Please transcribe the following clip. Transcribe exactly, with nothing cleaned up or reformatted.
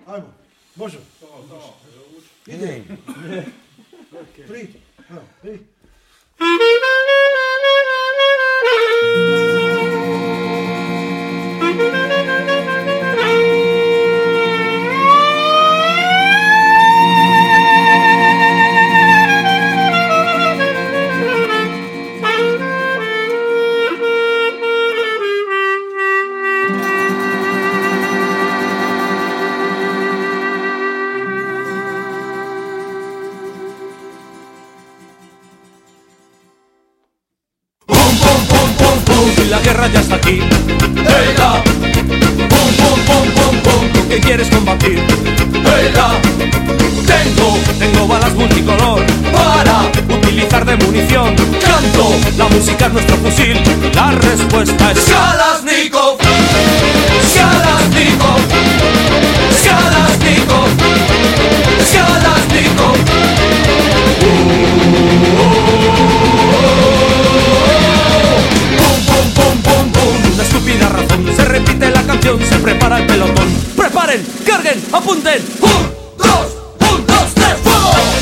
Ajmo, može. Ide. Tri. Evo, vidi. La guerra ya está aquí. ¡Ela! ¡Pum, pum, pum, pum, pum! ¿Qué quieres combatir? ¡Ela! Tengo, tengo balas multicolor para utilizar de munición. Canto, la música es nuestro fusil. La respuesta es Kalashnikov. Kalashnikov. Kalashnikov. Kalashnikov. Uh, uh, uh. Estúpida razón, se repite la canción, se prepara el pelotón. Preparen, carguen, apunten. Un, dos, un, dos, tres, fuego.